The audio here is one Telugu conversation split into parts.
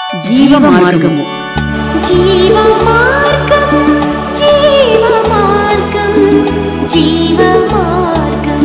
జీవ మార్గము. జీవ మార్గం, జీవ మార్గం, జీవ మార్గం.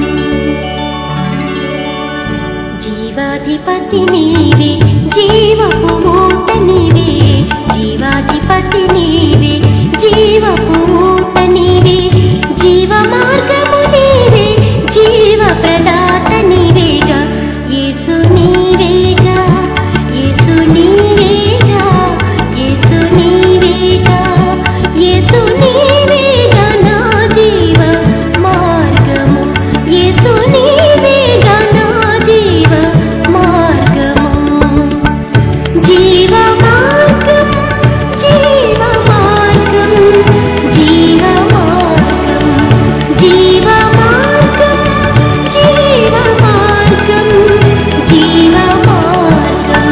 జీవాధిపతి నీవే, జీవపు ఊట నీవే, జీవాధిపతి నీవే, జీవపు ఊట నీవే, జీవ మార్గము నీవే, జీవ ప్రదాత నీవేగా, యేసు నీవేగా, యేసు నీవేగా, యేసు నీవేగా, యేసు నీవేగా నా జీవ మార్గము, యేసు నీవేగా నా జీవ మార్గము. జీవ మార్గం, జీవ మార్గం, జీవ మార్గం, జీవ మార్గం, జీవ మార్గం, జీవ మార్గం.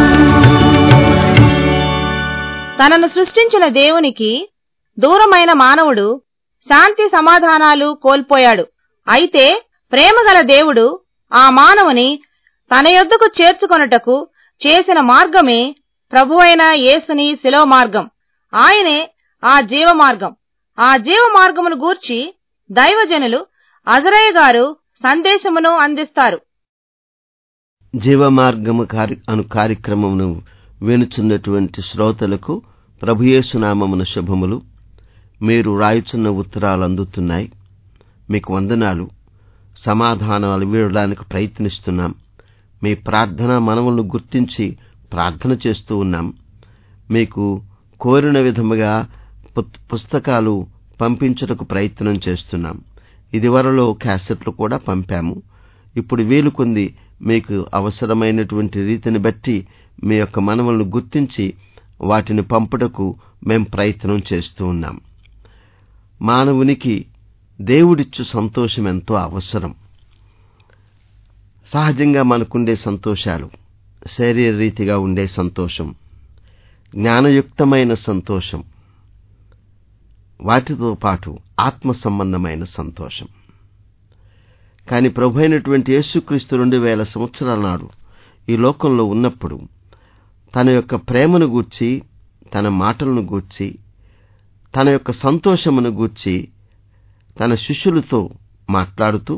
తనను సృష్టించిన దేవునికి దూరమైన మానవుడు శాంతి సమాధానాలు కోల్పోయాడు. అయితే ప్రేమగల దేవుడు ఆ మానవుని తన యొద్దకు చేర్చుకొనుటకు చేసిన మార్గమే ప్రభువైన యేసుని శిలువ మార్గం. ఆయనే ఆ జీవ మార్గం. ఆ జీవ మార్గమును గూర్చి దైవజనులు అజరయ్య గారు సందేశమును అందిస్తారు. జీవమార్గము అను కార్యక్రమమును వినుచున్నటువంటి శ్రోతలకు ప్రభుయేసు నామమున శుభములు. మీరు రాయుచున్న ఉత్తరాలు అందుతున్నాయి. మీకు వందనాలు. సమాధానాలు ఇవ్వడానికి ప్రయత్నిస్తున్నాం. మీ ప్రార్థన మనవులను గుర్తించి ప్రార్థన చేస్తూ ఉన్నాం. మీకు కోరిన విధముగా పుస్తకాలు పంపించుటకు ప్రయత్నం చేస్తున్నాం. ఇదివరలో క్యాసెట్లు కూడా పంపాము. ఇప్పుడు వీలు కొంది మీకు అవసరమైనటువంటి రీతిని బట్టి మీ యొక్క మనవులను గుర్తించి వాటిని పంపుటకు మేం ప్రయత్నం చేస్తూ ఉన్నాం. మానవునికి దేవుడిచ్చు సంతోషం ఎంతో అవసరం. సహజంగా మనకుండే సంతోషాలు శరీర రీతిగా ఉండే సంతోషం, జ్ఞానయుక్తమైన సంతోషం, వాటితో పాటు ఆత్మ సంబంధమైన సంతోషం. కాని ప్రభు అయినటువంటి యేసుక్రీస్తు 2000 సంవత్సరాల నాడు ఈ లోకంలో ఉన్నప్పుడు తన యొక్క ప్రేమను గూర్చి, తన మాటలను గూర్చి, తన యొక్క సంతోషమును గూర్చి తన శిష్యులతో మాట్లాడుతూ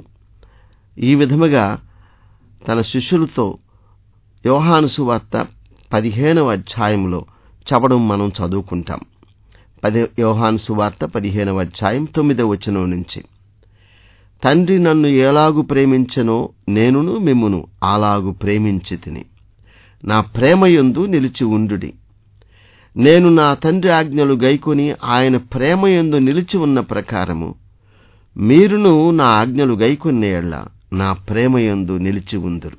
ఈ విధముగా తన శిష్యులతో యోహాను సువార్త 15వ అధ్యాయంలో చెప్పడం మనం చదువుకుంటాం. యోహాను సువార్త 15వ అధ్యాయం 9వ వచనం నుంచి, తండ్రి నన్ను ఎలాగు ప్రేమించెనో నేనును మిమ్మును అలాగు ప్రేమించితిని. నా ప్రేమయందు నిలిచి ఉండుడి. నేను నా తండ్రి ఆజ్ఞలు గైకొని ఆయన ప్రేమయందు నిలిచి ఉన్న ప్రకారము మీరును నా ఆజ్ఞలు గైకొనే యెడల నా ప్రేమయందు నిలిచి ఉందురు.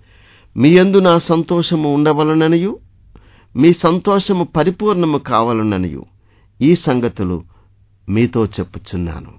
మీ యందు నా సంతోషము ఉండవలననియు మీ సంతోషము పరిపూర్ణము కావాలననియు ఈ సంగతులు మీతో చెప్పుచున్నాను.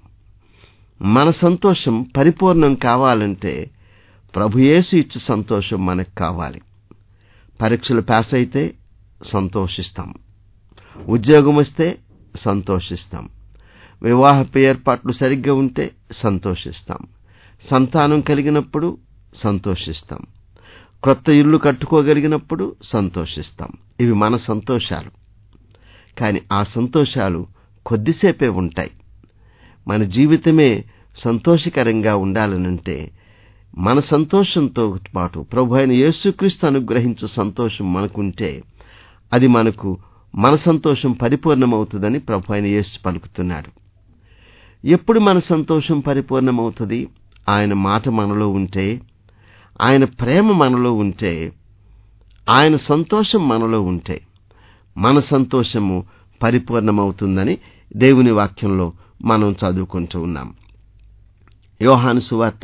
మన సంతోషం పరిపూర్ణం కావాలంటే ప్రభుయేసు ఇచ్చు సంతోషం మనకు కావాలి. పరీక్షలు పాస్ అయితే సంతోషిస్తాం, ఉద్యోగం వస్తే సంతోషిస్తాం, వివాహపు ఏర్పాట్లు సరిగ్గా ఉంటే సంతోషిస్తాం, సంతానం కలిగినప్పుడు సంతోషిస్తాం, క్రొత్త ఇల్లు కట్టుకోగలిగినప్పుడు సంతోషిస్తాం. ఇవి మన సంతోషాలు. కానీ ఆ సంతోషాలు కొద్దిసేపే ఉంటాయి. మన జీవితమే సంతోషకరంగా ఉండాలనంటే మన సంతోషంతో పాటు ప్రభు అయిన యేసుక్రీస్తు అనుగ్రహించు సంతోషం మనకుంటే అది మన సంతోషం పరిపూర్ణమవుతుందని ప్రభు అయిన యేసు పలుకుతున్నాడు. ఎప్పుడు మన సంతోషం పరిపూర్ణమవుతుంది? ఆయన మాట మనలో ఉంటే, ఆయన ప్రేమ మనలో ఉంటే, ఆయన సంతోషం మనలో ఉంటే మన సంతోషము పరిపూర్ణమవుతుందని దేవుని వాక్యంలో మనం చదువుకుంటూ ఉన్నాం. యోహాను సువార్త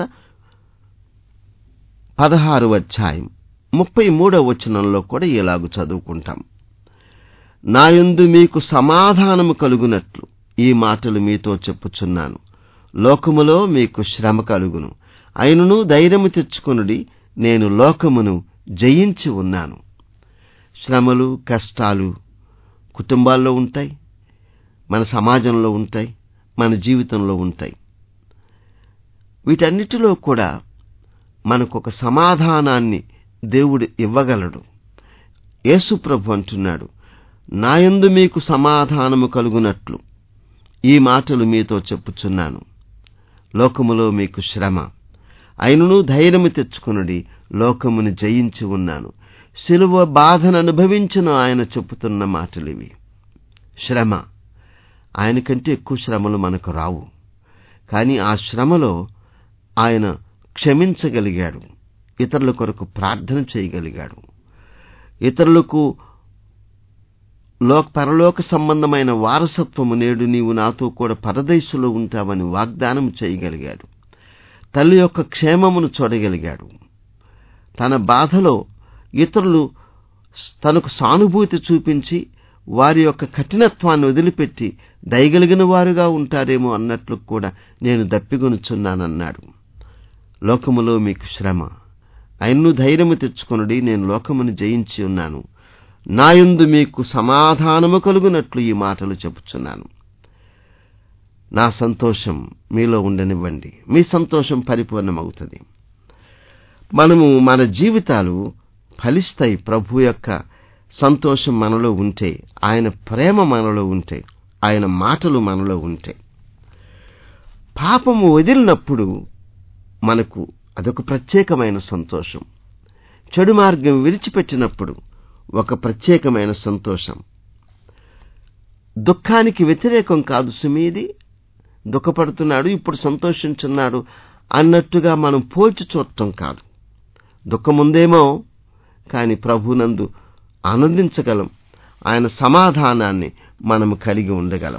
16వ అధ్యాయం 33వ వచనంలో కూడా ఇలాగు చదువుకుంటాం. నాయందు మీకు సమాధానము కలుగునట్లు ఈ మాటలు మీతో చెప్పుచున్నాను. లోకములో మీకు శ్రమ కలుగును, అయినను ధైర్యము తెచ్చుకొనుడి, నేను లోకమును జయించి ఉన్నాను. శ్రమలు, కష్టాలు కుటుంబాల్లో ఉంటాయి, మన సమాజంలో ఉంటాయి, మన జీవితంలో ఉంటాయి. వీటన్నిటిలో కూడా మనకొక సమాధానాన్ని దేవుడు ఇవ్వగలడు. యేసు ప్రభు అంటున్నాడు, నాయందు మీకు సమాధానము కలుగునట్లు ఈ మాటలు మీతో చెప్పుచున్నాను. లోకములో మీకు శ్రమ, అయినను ధైర్యము తెచ్చుకొనుడి, లోకమును జయించి ఉన్నాను. శిలువ బాధను అనుభవించిన ఆయన చెప్పుతున్న మాటలివి. శ్రమ, ఆయన కంటే ఎక్కువ శ్రమలు మనకు రావు. కానీ ఆ శ్రమలో ఆయన క్షమించగలిగాడు, ఇతరుల కొరకు ప్రార్థన చేయగలిగాడు, ఇతరులకు పరలోక సంబంధమైన వారసత్వము నేడు నీవు నాతో కూడా పరదేశంలో ఉంటావని వాగ్దానం చేయగలిగాడు. తల్లి యొక్క క్షేమమును చూడగలిగాడు. తన బాధలో ఇతరులు తనకు సానుభూతి చూపించి వారి యొక్క కఠినత్వాన్ని వదిలిపెట్టి దయగలిగిన వారుగా ఉంటారేమో అన్నట్లు కూడా నేను దప్పిగొనుచున్నానన్నాడు. లోకములో మీకు శ్రమ, అయినను ధైర్యము తెచ్చుకొనుడి, నేను లోకమును జయించి ఉన్నాను. నాయందు మీకు సమాధానము కలుగునట్లు ఈ మాటలు చెప్పుచున్నాను. నా సంతోషం మీలో ఉండనివ్వండి, మీ సంతోషం పరిపూర్ణమవుతుంది. మనము మన జీవితాలు ఫలిస్తాయి ప్రభు యొక్క సంతోషం మనలో ఉంటే, ఆయన ప్రేమ మనలో ఉంటే, ఆయన మాటలు మనలో ఉంటే. పాపము వదిలినప్పుడు మనకు అదొక ప్రత్యేకమైన సంతోషం. చెడు మార్గం విడిచిపెట్టినప్పుడు ఒక ప్రత్యేకమైన సంతోషం. దుఃఖానికి వ్యతిరేకం కాదు సుమీది, దుఃఖపడుతున్నాడు ఇప్పుడు సంతోషించున్నాడు అన్నట్టుగా మనం పోల్చి చూడటం కాదు. దుఃఖముందేమో కానీ ప్రభునందు ఆనందించగలం, ఆయన సమాధానాన్ని మనము కలిగి ఉండగలం.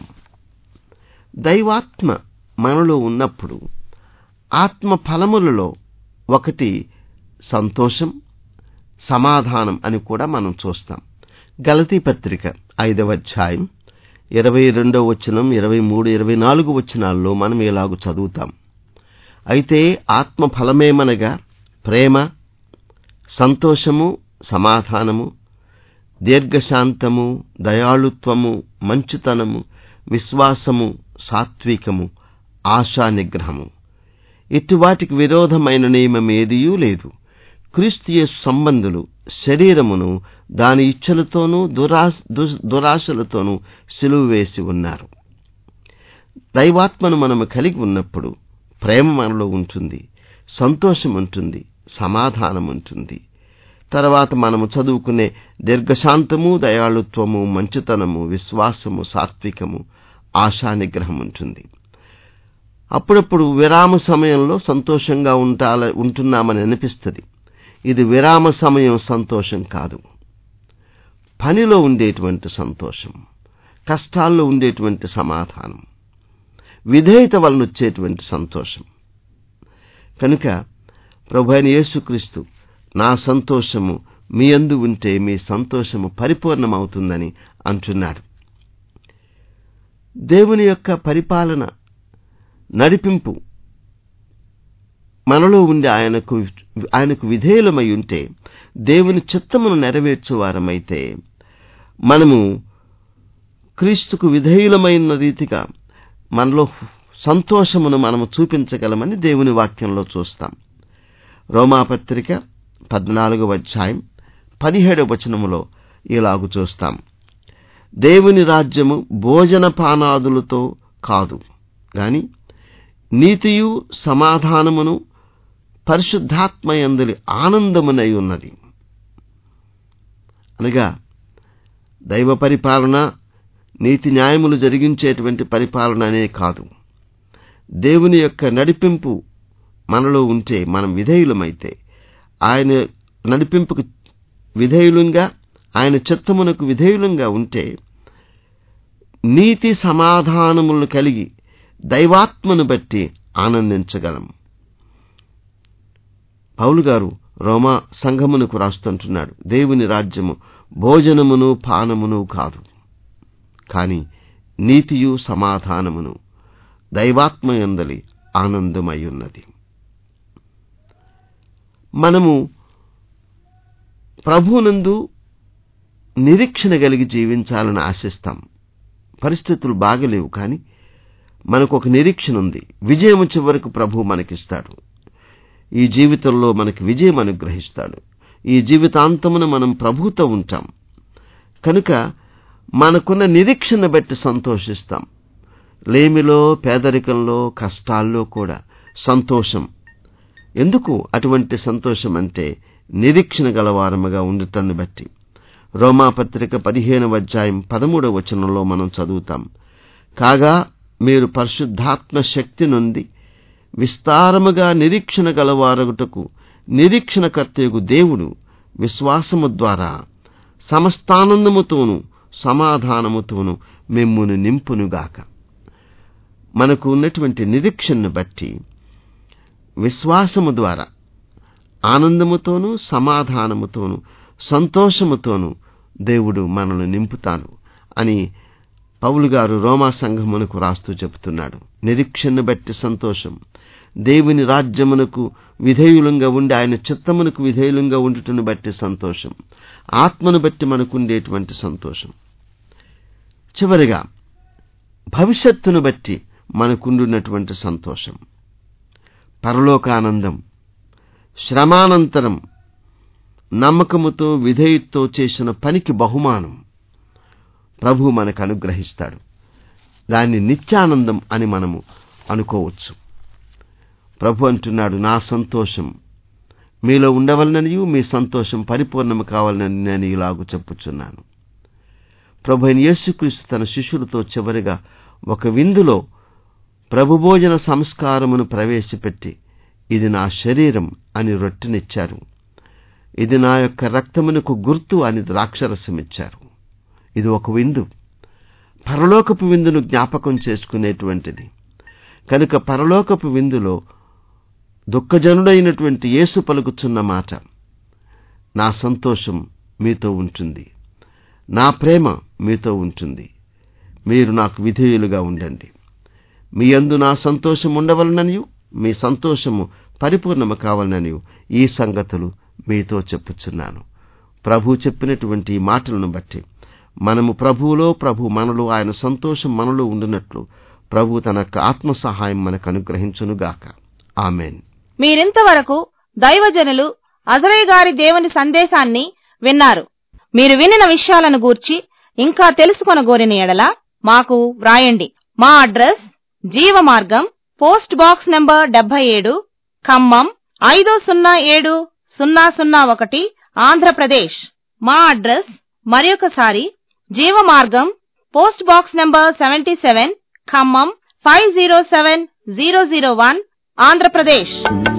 దైవాత్మ మనలో ఉన్నప్పుడు ఆత్మ ఫలములలో ఒకటి సంతోషం, సమాధానం అని కూడా మనం చూస్తాం. గలతీ పత్రిక 5వ అధ్యాయం 22వ వచనం, 23, 24 వచనాల్లో మనం ఇలాగూ చదువుతాం. అయితే ఆత్మ ఫలమేమనగా ప్రేమ, సంతోషము, సమాధానము, దీర్ఘశాంతము, దయాళుత్వము, మంచితనము, విశ్వాసము, సాత్వికము, ఆశా నిగ్రహము. ఇటువాటికి విరోధమైన నియమం ఏదియూ లేదు. క్రీస్తు యేసు సంబంధులు శరీరమును దాని ఇచ్చలతోనూ దురాశలతోనూ సిలువ వేసి ఉన్నారు. దైవాత్మను మనము కలిగి ఉన్నప్పుడు ప్రేమ మనలో ఉంటుంది, సంతోషం ఉంటుంది, సమాధానం ఉంటుంది. తర్వాత మనము చదువుకునే దీర్ఘశాంతము, దయాళుత్వము, మంచితనము, విశ్వాసము, సాత్వికము, ఆశా నిగ్రహం ఉంటుంది. అప్పుడప్పుడు విరామ సమయంలో సంతోషంగా ఉంటున్నామని అనిపిస్తుంది. ఇది విరామ సమయం సంతోషం కాదు, పనిలో ఉండేటువంటి సంతోషం, కష్టాల్లో ఉండేటువంటి సమాధానం, విధేయత వలన వచ్చేటువంటి సంతోషం. కనుక ప్రభువైన యేసుక్రీస్తు నా సంతోషము మీ యందు ఉంటే మీ సంతోషము పరిపూర్ణమవుతుందని అంటున్నాడు. దేవుని యొక్క పరిపాలన, నడిపింపు మనలో ఉండి ఆయనకు విధేయులమై ఉంటే, దేవుని చిత్తమును నెరవేర్చువారమైతే మనము క్రీస్తుకు విధేయులమైన రీతిగా మనలో సంతోషమును మనము చూపించగలమని దేవుని వాక్యంలో చూస్తాం. రోమాపత్రిక 14వ అధ్యాయం 17వ వచనములో ఇలాగు చూస్తాం. దేవుని రాజ్యము భోజన పానాదులతో కాదు గాని నీతియు సమాధానమును పరిశుద్ధాత్మయందలి ఆనందమునై ఉన్నది. అనగా దైవ పరిపాలన, నీతి న్యాయములు జరిగించేటువంటి పరిపాలన అనే కాదు. దేవుని యొక్క నడిపింపు మనలో ఉంటే, మనం విధేయులమైతే, ఆయన నడిపింపుకు విధేయులంగా, ఆయన చిత్తమునకు విధేయులంగా ఉంటే నీతి సమాధానములను కలిగి దైవాత్మను బట్టి ఆనందించగలం. పౌలు గారు రోమా సంఘమునకు రాస్తుంటున్నాడు, దేవుని రాజ్యము భోజనమును పానమును కాదు, కాని నీతియు సమాధానమును దైవాత్మయందలి ఆనందమై ఉన్నది. మనము ప్రభువునందు నిరీక్షణ కలిగి జీవించాలని ఆశిస్తాం. పరిస్థితులు బాగలేవు, కానీ మనకు ఒక నిరీక్షణ ఉంది. విజయం చివరకు ప్రభువు మనకిస్తాడు. ఈ జీవితంలో మనకి విజయం అనుగ్రహిస్తాడు. ఈ జీవితాంతమున మనం ప్రభువుతో ఉంటాం. కనుక మనకున్న నిరీక్షణ బట్టి సంతోషిస్తాం. లేమిలో, పేదరికంలో, కష్టాల్లో కూడా సంతోషం. ఎందుకు అటువంటి సంతోషం అంటే నిరీక్షణ గలవారముగా ఉండటాన్ని బట్టి. రోమాపత్రిక 15వ అధ్యాయం 13వ వచనంలో మనం చదువుతాం, కాగా మీరు పరిశుద్ధాత్మ శక్తి నుండి విస్తారముగా నిరీక్షణ గలవారగుటకు నిరీక్షణకర్తయగు దేవుడు విశ్వాసము ద్వారా సమస్తానందముతోనూ సమాధానముతోనూ మిమ్మును నింపునుగాక. మనకు ఉన్నటువంటి నిరీక్షణను బట్టి విశ్వాసము ద్వారా ఆనందముతోనూ సమాధానముతోనూ సంతోషముతోనూ దేవుడు మనల్ని నింపుతాను అని పౌలు గారు రోమా సంఘమునకు రాస్తూ చెబుతున్నాడు. నిరీక్షణను బట్టి సంతోషం, దేవుని రాజ్యమునకు విధేయులంగా ఉండి ఆయన చిత్తమునకు విధేయులంగా ఉండుటను బట్టి సంతోషం, ఆత్మను బట్టి మనకుండేటువంటి సంతోషం. చివరిగా భవిష్యత్తును బట్టి మనకుండున్నటువంటి సంతోషం, పరలోకానందం, శ్రమానంతరం నమ్మకముతో విధేయతతో చేసిన పనికి బహుమానం ప్రభు మనకు అనుగ్రహిస్తాడు. దాన్ని నిత్యానందం అని మనము అనుకోవచ్చు. ప్రభు అంటున్నాడు, నా సంతోషం మీలో ఉండవలననియు మీ సంతోషం పరిపూర్ణము కావాలని నేను ఇలాగూ చెప్పుచున్నాను. ప్రభు అయిన యేసుక్రీస్తు తన శిష్యులతో చివరిగా ఒక విందులో ప్రభుభోజన సంస్కారమును ప్రవేశపెట్టి, ఇది నా శరీరం అని రొట్టెనిచ్చారు, ఇది నా యొక్క రక్తమునకు గుర్తు అని ద్రాక్షరసమిచ్చారు. ఇది ఒక విందు, పరలోకపు విందును జ్ఞాపకం చేసుకునేటువంటిది. కనుక పరలోకపు విందులో దుఃఖజనుడైనటువంటి యేసు పలుకుచున్న మాట, నా సంతోషం మీతో ఉంటుంది, నా ప్రేమ మీతో ఉంటుంది, మీరు నాకు విధేయులుగా ఉండండి, మీ యందు నా సంతోషం ఉండవలననియు మీ సంతోషము పరిపూర్ణము కావాలననియు ఈ సంగతులు మీతో చెప్పుచున్నాను. ప్రభు చెప్పినటువంటి ఈ మాటలను బట్టి మనము ప్రభువులో, ప్రభు మనలో, ఆయన సంతోషం మనలో ఉండినట్లు ప్రభు తన ఆత్మ సహాయం మనకు అనుగ్రహించునుగాక. ఆమెన్. మీరింతవరకు దైవజనులు అజరయ్య గారి దేవుని సందేశాన్ని విన్నారు. మీరు వినిన విషయాలను గూర్చి ఇంకా తెలుసుకొనగోరిన ఎడల మాకు వ్రాయండి. మా address Jeevamargam, post box number 77, Khammam 507001, Andhra Pradesh. మా అడ్రస్ మరొకసారి Jeevamargam, post box number 77, Khammam 507001, Andhra Pradesh.